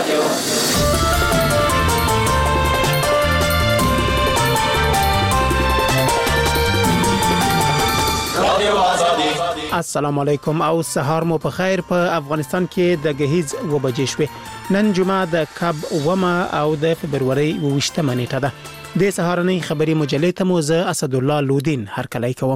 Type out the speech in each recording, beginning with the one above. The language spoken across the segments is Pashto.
السلام علیکم او سهار مو په خیر. په افغانستان کې د غهیز و بجې شوې. نن جمعه د کب ومه او د فبرवरी 28 نیټه ده. د سهارنۍ خبري مجلې ته مو زه اسد الله لودین هرکلی کوم.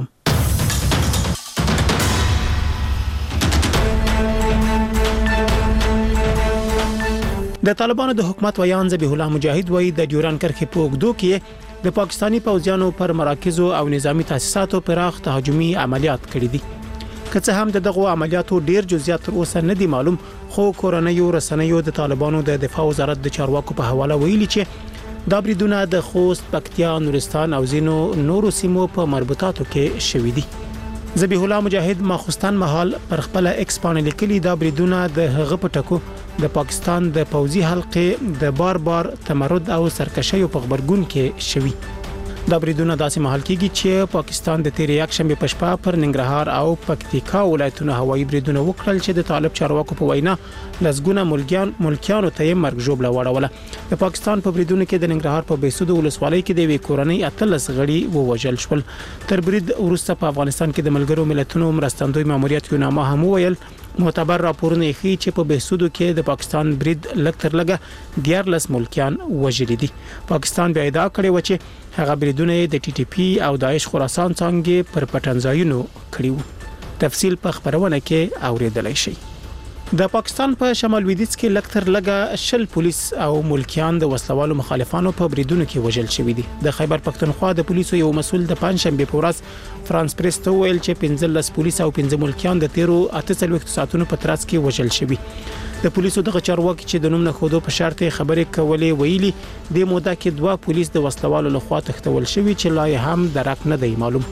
د طالبانو د حکومت ویان ذبیح الله مجاهد وایي د ډیوران کرښې په اوږدو کې د پاکستانی پوځیانو پر مراکزو او نظامی تاسیساتو پراخ تهاجمي عملیات کړي دي. که څه هم دغه عملیاتو ډیر جزئیات تر اوسه نه دي معلوم، خو کورنیو رسنیو د طالبانو د دفاع وزارت د چارواکو په حواله ویلي چې دا بریدونه د خوست، پکتیا، نورستان او ځینو نورو سیمو په مربوطاتو کې شوي دي. ذبیح الله مجاهد ماخوستان مهال پر خپل ایکس باندې لیکلي دا بریدونه د هغه په ټکو د پاکستان د پوځي حلقې د بار تمرد او سرکشي په خبرګون کې شوي. دا بریدونه داسې مهال کېږي چې پاکستان د تیر یک شنبه په شپه پر ننګرهار او پکتیکا ولایتونو هوایي بریدونه وکړل چې د طالب چارواکو په وینا لسګونه ملکیانو ته یې مرګ ژوبله وړوله. د پاکستان په بریدونو کې د ننګرهار په بیسود ولسوالۍ کې د وی کورنۍ 13 غړي ووژل شول. تر برید وروسته په افغانستان کې د ملګرو ملتونو مرستندوی ماموریت یوناما هم ویل معتبر راپورونه ښیي چې په بیسودو کې د پاکستان برید لکتر لګه 14 ملکیان وژلي دي. پاکستان بیا ادعا کړې و چې هغه بریدونه د ټي ټي پی او داعش خراسان څنګه پر پټنځایونو کړی وو. تفصیل په خبرونه کې اوریدلای شي. د پاکستان په شمال لویدیځ کې لکتر لګه شل پولیس او ملکیان د وسلوالو مخالفانو په بریدونو کې وژل شوي دي. د خیبر پختونخوا د پولیسو یو مسول د پنځشنبه په ورځ فرانس پریس ته ویل چې 15 پولیس او 15 ملکیان د 13 ساعتونو په ترڅ کې وژل شوي. د پولیسو د چارواکي چې د نوم نه خودو په شرط خبرې کولې ویلي د موده کې 2 پولیس د وسلوالو لخوا تختول شوي چې لا هم درک نه دی معلوم.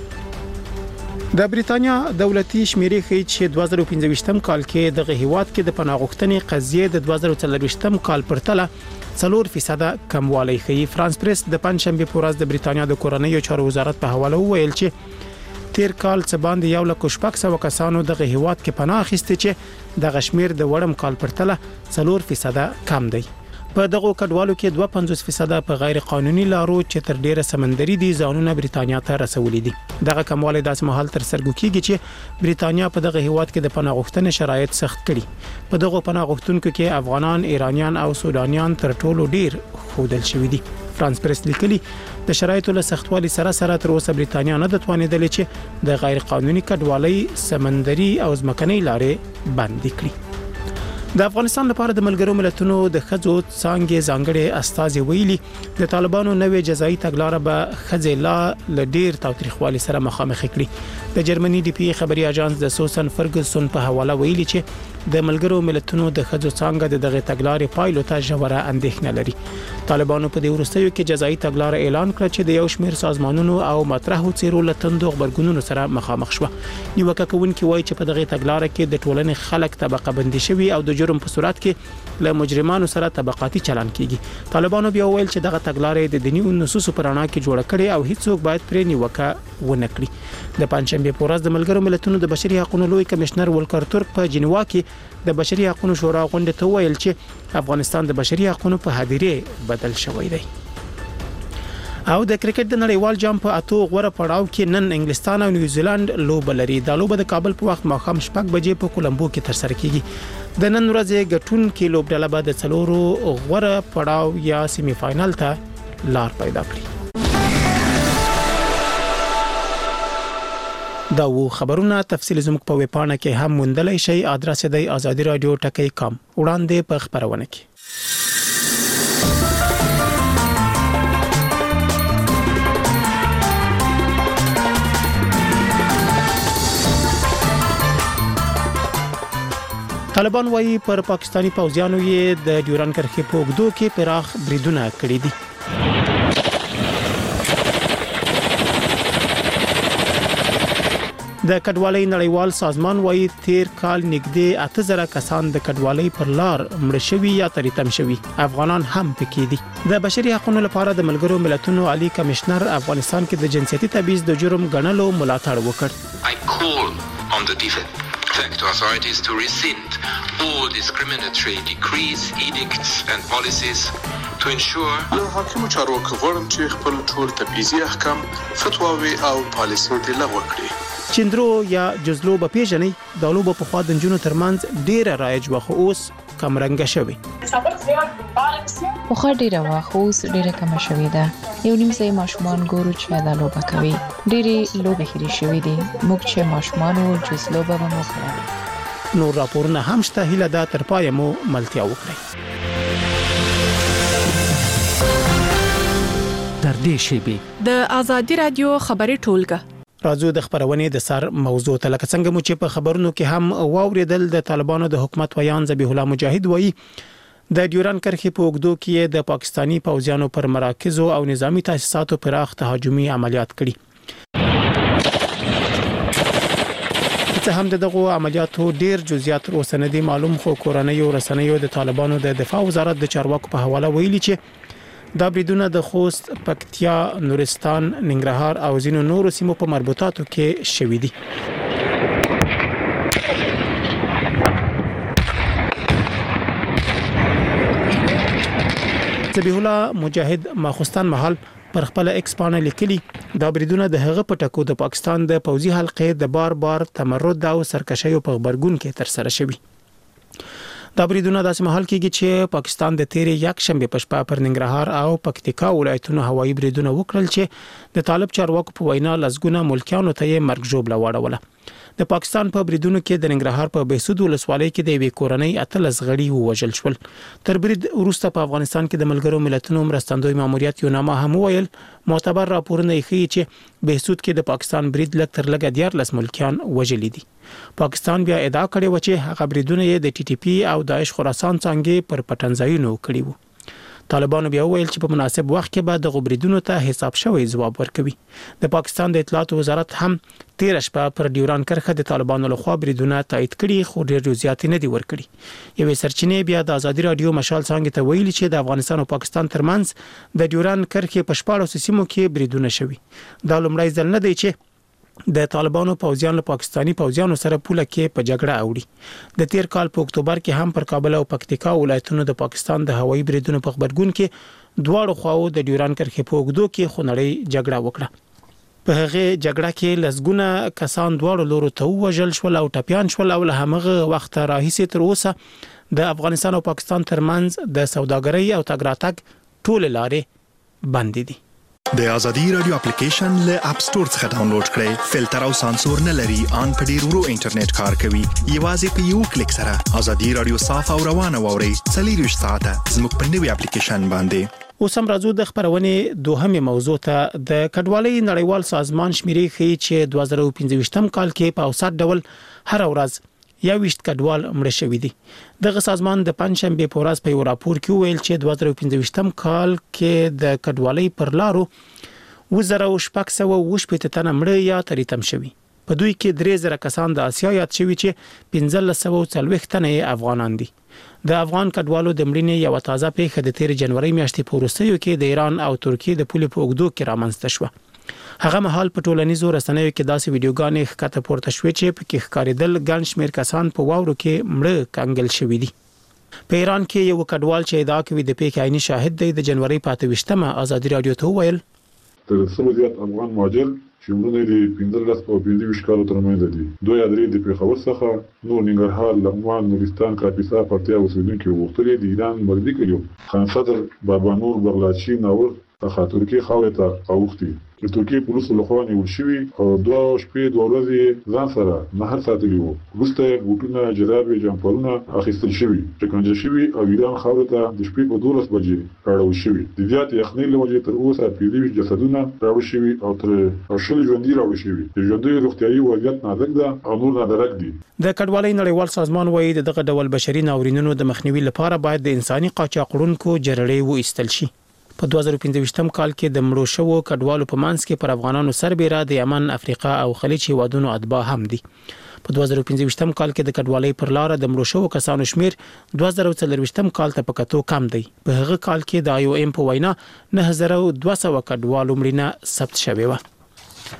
د بریتانیا دولتي شمیرې ښیي چې 2015 کال کې د هیواد کې د پناه غوښتنې قضیې د 2024 کال پرتله 4% کموالی ښیي. فرانس پریس د پنځشنبه په ورځ د بریتانیا د کورنیو چارو وزارت په حواله وویل چې تیر کال څه باندې 1,600 کسانو د هیواد کې پناه اخیسته چې د غشمیر د وړم کال پرتله 4% کم دی. په دغه کډوالو کې 52% په غیر قانوني لارو چې تر ډیره سمندري دي ځانونه بریتانیا ته رسولي دي. دغه کموالی داسې مهال تر سرګو کیږي چې بریتانیا په دغه هیواد کې د پناه غوښتنې شرایط سخت کړي. په دغه پناه غوښتونکو کې افغانان، ایرانیان او سودانیان تر ټولو ډیر خودل شوي دي. فرانس پریس لیکلي د شرایطو له سختوالي سره تر اوسه بریتانیا نه د توانیدلې چې د غیر قانوني کډوالۍ سمندري او ځمکنۍ لارې بند کړي. د افغانستان لپاره د ملګرو ملتونو د خځو څنګه ځانګړي استازي ویلي د طالبانو نوې جزایي تګلارې به خځې لا ډیر تاوتریخوالي سره مخامخ کړي. د جرمني ډي پی خبري اژانس د سوسن فرګسون په حواله ویلي چې د ملګرو ملتونو د خځو څنګه دغه تګلارې پایلو ته ژوره اندېښنه لري. طالبانو په دې وروستیو کې جزایي تګلارې اعلان کړ چې د یو شمېر سازمانونو او مطرحو څیرو لتندو خبرګونونو سره مخامخ شو. نیوکه کوونکي وایي چې په دغه تګلارې کې د ټولنې خلک طبقه بندي شوي او د جرم په صورت کې له مجرمانو سره طبقاتي چلن کیږي. طالبانو بیا ویل چې دغه تګلارې د دینی نصوصو پر اړه کې جوړه کړي او هیڅوک باید پرې نیوکه ونه کړي. د پنځشنبه په ورځ د ملګرو ملتونو د بشري حقوقو لوی کمشنر ولکر ترک په جنیوا کې د بشري حقوقو شورا غونډه ته ویل چې افغانستان د بشري حقوقو په هدیره بدل شوی دی. او د کرکټ د نړیوال جام په اتو غوړه پړاو کې نن انګلستان او نیوزیلند لوبه لري. دا لوبه د کابل په وخت ماښام 6 بجې په کولمبو کې ترسره کیږي. د نن ورځې ګټون کې لوبډله به د څلورو غوړه پړاو یا سیمی فائنل ته لار پیدا کړي. دا وو خبرونه تفصیل زموږ په ویبپاڼه کې هم موندلای شئ. ادرس دی azadi.radio.com. وړاندې په خبرونه کې طالبان وايي پر پاکستانی پوځیانو یې د ډیوران کرښې په اوږدو کې پراخ بریدونه کړي دي. د کډوالۍ نړیوال سازمان وايي تیر کال نږدې 8000 کسان د کډوالۍ پر لار مړ شوي یا تریتم شوي. افغانان هم پکې دي. د بشري حقوقو لپاره د ملګرو ملتونو عالی کمشنر افغانستان کې د جنسیتي تبعیض د جرم ګڼلو ملاتړ وکړ. I call on the defense thank to authorities to rescind all discriminatory decrees, edicts and policies to ensure له حاکمو چارواکو غواړم چې خپل ټول تبعیضي احکام فتواوي او پالیسي دې لغوه کړي. چندرو یا جزلو به پیژنې د لوبو په خوا د نجونو ترمنځ ډیره رایج وخه اوس کمرنګه شوی. په ډیره واخ اوس ډیره کم شوی ده. یو نیم ځای ماشومان ګورو چې دا لوبه کوي. ډیره لوبه هري شوی دي. موږ چې ماشومان او جزلو به مو کړو. نور راپورونه هم شته، هیله ده تر پای مو ملتیا وکړي. در دې شیبه د ازادي رادیو خبري ټولګه راځو د خبرونې د سر موضوع ته. لکه څنګه مو چې په خبرونو کې هم واوریدل، د طالبانو د حکومت ویان ذبیح الله مجاهد وایي د ډیوران کرښې په اوږدو کې د پاکستانی پوځیانو پر مراکزو او نظامی تاسیساتو پراخ تهاجمي عملیات کړي. څه هم دغه عملیاتو ډیر جزئیات اوسنه دي معلوم، خو کورنۍ رسنیو د طالبانو د دفاع وزارت د چارواکو په حواله ویلي چې دا بریدونه د خوست، پکتیا، نورستان، ننګرهار او ځینو نورو سیمو په مربوطاتو کې شوې دي. ذبیح الله مجاهد ماخستان محل پر خپل ایکس باندې لیکلي دا بریدونه د هغه په ټکو د پاکستان د پوځي حلقې د بار تمرد او سرکشیو په خبرګون کې تر سره شوی. دا بریدونه داسې مهال کېږي چې پاکستان د تیرې یک شنبه په شپه پر ننګرهار او پکتیکا ولایتونو هوایي بریدونه وکړل چې د طالب چارواکو په وینا لزګونه ملکیانو ته یې مرګ ژوبله واړوله. د پاکستان په بریدونو کې د ننګرهار په بهسود ولسوالۍ کې د یوې کورنۍ 18 غړي ووژل شول. تر برید وروسته په افغانستان کې د ملګرو ملتونو مرستندوی ماموریت یو نامه هم ویل معتبر راپورونه ښیي چې بهسود کې د پاکستان برید لږ تر لږه 14 ملکیان وژل دي. پاکستان بیا ادعا کړې و چې هغه بریدونه یې د ټي ټي پی او داعش خراسان څنګه پر پټنځایونو کړی وو. طالبانو بیا ویل چې په مناسب وخت کې به د غبريدونو ته حساب شوی ځواب ورکوي. د پاکستان د اطلاعات وزارت هم 13 شپه پر ډیوران کرښه د طالبانو لخوا بریدونه تایید کړي، خو ډېر زیات نه دي ورکړي. یوې سرچینې بیا د ازادي رادیو مشال څنګه ته ویلي چې د افغانستان او پاکستان ترمنځ د ډیوران کرښې په 14 سیمو کې بریدونه شوي. دا لومړی ځل نه دی چې د طالبانو پوځیان له پاکستانی پوځیانو سره پوله کې په جګړه اوړي. د تیر کال په اکتوبر کې هم پر کابل او پکتیکا ولایتونو د پاکستان د هوایي بریدونو په خبرګون کې دواړو خواو د ډیوران کرښې په اوږدو کې خونړۍ جګړه وکړه. په هغه جګړه کې لزګونه کسان دواړو لورو ته وژل شول او ټپيان شول او له هغه وخت راهیسې تر اوسه د افغانستان او پاکستان ترمنځ د سوداګرۍ او تګ راتګ ټول لارې بند دي. د ازادي رادیو اپلیکیشن له اپ ستور څخه ډاونلوډ کړئ. فلټر او سانسور نه لري، ان په ډیر ورو انټرنیټ کار کوي. یوازې په یو کلیک سره ازادي رادیو صاف او روانه ووري. 24 ساعته زموږ په نوي اپلیکیشن باندې. اوس هم راځو د خبرونې دوهمه موضوع ته. د کډوالۍ نړیوال سازمان شمیرې ښیي چې 2015 کال کې په اوسط ډول هر ورځ 21 کډوال مړه شوي دي. دغه سازمان د پنځشنبه په ورځ په یو راپور کې ویل چې 2015 کال کې د کډوالۍ پر لارو 2600 تنه مړه یا تریتم شوي. په دوی کې 3000 کسان د آسیا یاد شوي چې 1540 تنه افغانان دي. د افغان کډوالو د مړینې یو تازه پیښه د 13 جنوري میاشتې په وروستیو کې د ایران او ترکیې د پولې په اوږدو کې رامنځته شوه. هغه مهال په ټولنیزو رسنیو کې داسې ویډیوګانې ښکته پورته شوې چې په کې ښکارېدل ګڼ شمېر کسان په واورو کې مړه کنګل شوي دي. په ایران کې یو کډوال چې ادعا کوي د پیښې عیني شاهد دی د جنوري 28مه ازادي رادیو ته وویل تر څو زیات افغان مهاجر چې مونږ د 15 او 25 کالو ترمنځ دي. دوی درې د پیښور څخه نور ننګرهار، لغمان، نورستان، کاپیسا، پکتیا اوسیدونکي وغوښتل دي ایران مرګ کړي. خان صدر، بابانور، بغلاشي، ناور څخه ترکیه خاورې ته اوختي. د ترکیې پولیسو لخوا نیول شوي او 2 شپې 2 ورځې ځان سره مهر ساتلي وو. وروسته بوټونه، جرابې، جمپرونه اخیستل شوي، شکنجه شوي او ایران خاورې ته د شپې په 12 بجې راوړل شوي. د زیات یخنۍ له وجې تر اوسه 25 جسدونه راوړل شوي او تر 80 ژوندي راوړل شوي. د ژوندیو روغتیايي وضعیت نازک ده او نور نادرک دي. د کډوالۍ نړیوال سازمان وايي دغه ډول بشري ناورینونو د مخنیوي لپاره باید د انساني قاچاقړونکو جرړې وایستل شي. په 2015 کال کې د مړو شوو کډوالو په منځ کې پر افغانانو سربېره د یمن، افریقا او خلیج هیوادونو اتباع هم دي. په 2015 کال کې د کډوالۍ پر لار د مړو شوو کسانو شمیر 2024 کال ته په کتو کم دی. په هغه کال کې د IOM په وینا 9200 کډوالو مړینه ثبت شوې و.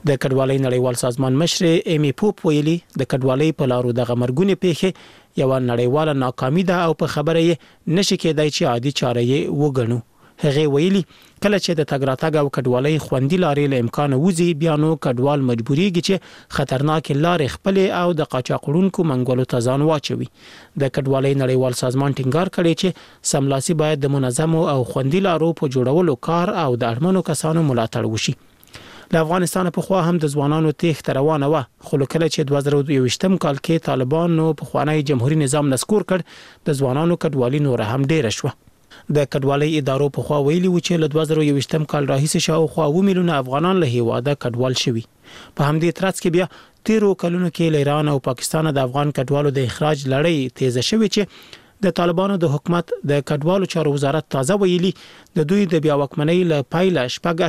د کډوالۍ نړیوال سازمان مشر ایمی پوپ ویلي د کډوالۍ په لارو د غمرګونې پیښه یو نړیواله ناکامي ده او په خبره یې نشي کېدای چې عادي چاره یې وګڼو. هغه ویلي کله چې د تګ راتګ او کډوالۍ خوندي لارې له امکانه وځي بیا نو کډوال مجبوريږي چې خطرناک لارې خپل او د قاچاقړونکو منګولو ته ځان واچوي. د کډوالۍ نړیوال سازمان ټینګار کړی چې سملاسي باید د منظمو او خوندي لارو په جوړولو کار او د اړمنو کسانو ملاتړ وشي. له افغانستان په خوا هم د ځوانانو تېښته روانه و، خو کله چې 2021 کال کې طالبانو په خوانی جمهوریت نظام نسکور کړ د ځوانانو کډوالۍ نور هم ډېر شو. د کډوالۍ ادارو په خوا ویلي و چې له 2021 کال راهیسې شاوخوا 2 میلیونه افغانان له هیواده کډوال شوي. په همدې ترڅ کې بیا 13 کلونو کې له ایران او پاکستان د افغان کډوالو د اخراج لړۍ تیزه شوې چې د طالبانو د حکومت د کډوالو چارو وزارت تازه ویلي د دوی د بیا واکمنۍ له پایله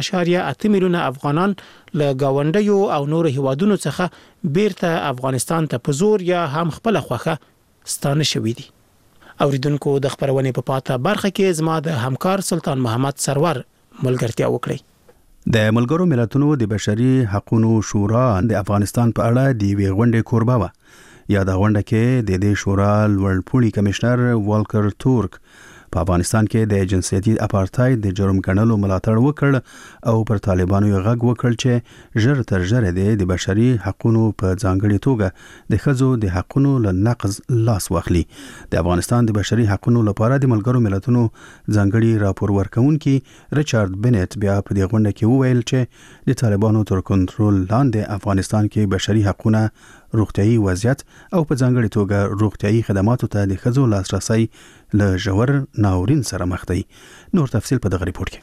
8.8 میلیونه افغانان له گاونډیو او نور هیوادونو څخه بیرته افغانستان ته په زور یا هم خپل خوخه ستانه شوي دي. اوریدونکو د خبرونې په پاته برخه کې زما د همکار سلطان محمد سرور ملګرتیا وکړي. د ملګرو ملتونو د بشري حقوقو شورا د افغانستان په اړه د وی غونډې کوربه و. یا د غونډه کې د دې شورا لوړپوړي کمشنر والکر تورک په افغانستان کې د جنسیتي اپارټاید د جرم ګڼلو ملاتړ وکړ او پر طالبانو یې غږ وکړ چې ژر تر ژره د بشري حقوقو په ځانګړي توګه د ښځو د حقوقو له نقض لاس واخلي. د افغانستان د بشري حقوقو لپاره د ملګرو ملتونو ځانګړي راپور ورکونکي ریچارډ بنت بیا په دې غونډه کې وویل چې د طالبانو تر کنټرول لاندې افغانستان کې بشري حقوقونه، روغتيایي وضعیت او په ځانګړي توګه روغتيایي خدماتو ته د ښځو لاسرسي له ژور ناورین سره مخ دی. نور تفصیل په دغه ریپورت کې.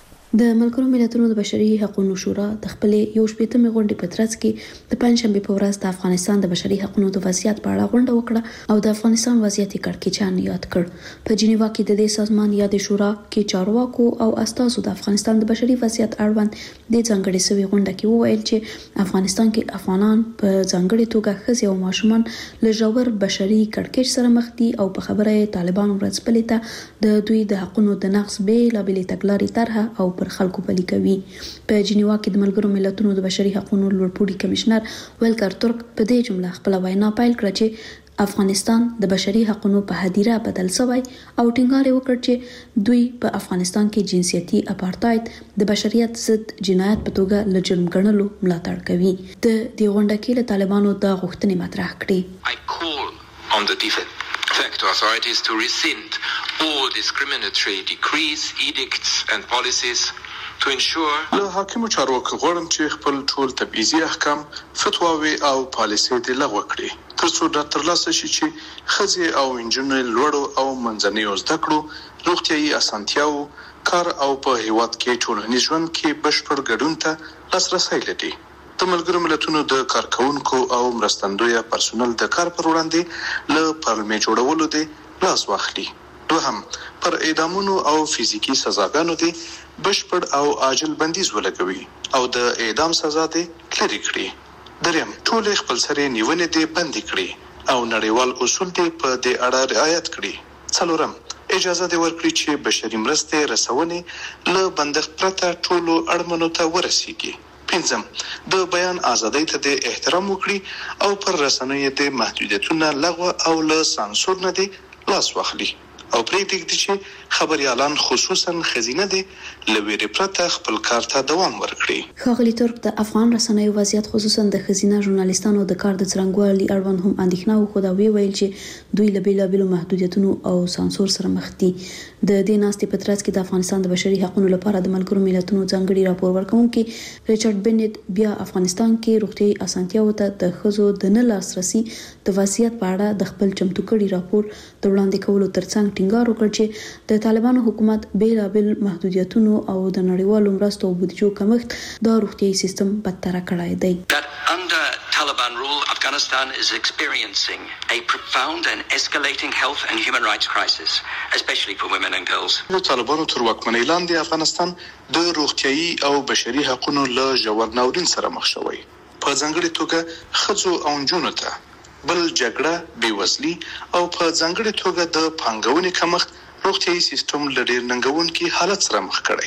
د ملګرو ملتونو د بشري حقوقو شورا د خپل یو شپږمې غونډې په ترڅ کې د پنځشنبه په ورځ د افغانستان د بشري حقوقو د وضعیت په اړه غونډه وکړه او د افغانستان وضعیت کړکېچن یاد کړ. په جنیوا کې د دې سازمان یا د شورا کې چارواکو او استازو د افغانستان د بشري وضعیت اړوند د ځانګړي سوي غونډه کې وویل چې افغانستان کې افغانان په ځانګړي توګه ښځې او ماشومان له ژور بشري کړکېچ سره مخ دي او په خبره طالبان ورځپلې ته د دوی د حقوقو د نقض بېلابېلې تګلارې طرحه او پر خلکو پلي کوي. په جنیوا کې د ملګرو ملتونو د بشري حقوقو لوړپوړي کمشنر والکر تورک په دې جمله خپل وینا پیل کړه چې افغانستان د بشري حقوقو په هدیره بدل شوی او ټینګار وکړ چې دوی په افغانستان کې جنسیتي اپارټاید د بشریت ضد جنایت په توګه له جرم ګڼلو ملاتړ کوي. د دې غونډه کې له طالبانو د غوښتنې مطرح کړې. I call on the de facto authorities to rescind all discriminatory decrees, edicts and policies to ensure له حاکمو چارواکو غواړم چې خپل ټول تبعیضي احکام، فتواوې او پالیسۍ دې لغوه کړي ترڅو دا ترلاسه شي چې ښځې او نجونې لوړو او منځنیو زده کړو، روغتیایي اسانتیاو، کار او په هیواد کې ټولنیز ژوند کې بشپړ ګډون ته لاسرسی لري. د ملګرو ملتونو د کارکونکو او مرستندویه پرسونل د کار پر وړاندې له پلمې جوړولو دې لاس واخلي. دوهم، پر اعدامونو او فزیکی سزاګانو دې بشپړ او عاجل بندیز ولګوي او د اعدام سزا دې لرې کړي. دریم، ټول خپل سره نیونې دې بندي کړي او نړیوال اصول دې په دې اړه رعایت کړي. څلورم، اجازه دې ورکړي چې بشري مرستې رسونې له بندښت پرته ټولو اړمنو ته ورسیږي. پنځم، د بیان ازادۍ ته د احترام وکړي او پر رسنیو د محدودیتونو لغوه او له سانسور نه دې لاس واخلي او پرېږدي چې خبريالان خصوصا خزینه دي لویری پرته خپل کار ته دوام ورکړي. ښاغلي ترک د افغان رسنیو وضعیت خصوصا د خزینه ژورنالیستانو د کار د څرنګوالي اړوند هم اندېښنه وښوده او ویل چې دوی له بیلابیلو محدودیتونو او سانسور سره مخ دي. د دې ناستې په ترڅ کې د افغانستان د بشري حقوقو لپاره د ملګرو ملتونو ځانګړي راپور ورکونکي ریچارډ بنت بیا افغانستان کې روغتيایي اسانتیاو ته د ښځو د نه لاسرسي د وضعیت په اړه د خپل چمتو کړي راپور د وړاندې کولو ترڅنګ ټینګار وکړ چې د طالبانو حکومت بیلابل محدودیتونو او د نړیوالو مرستو او بودیجو کمښت د روغتيایي سیستم بدتر کړی دی. Under Taliban rule, Afghanistan is experiencing a profound and escalating health and human rights crisis, especially for women and girls. د طالبانو تر واکمنۍ لاندې افغانستان د روغتيایي او بشري حقوقو له ژور ناورین سره مخ شوی. په ځانګړي توګه ښځو او نجونو ته بل جګړه، بیوزلي او په ځانګړي توګه د پانګونې کمښت روغتيایي سیستم له ډېر ننګونکي حالت سره مخ کړی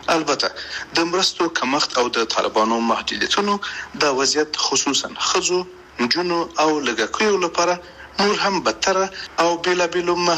البته د مرستو کمښت او د طالبانو محدودیتونو د وضعیت خصوصا خزو، نجونو او لږکیو لپاره نور هم بدتر او بېلابېلو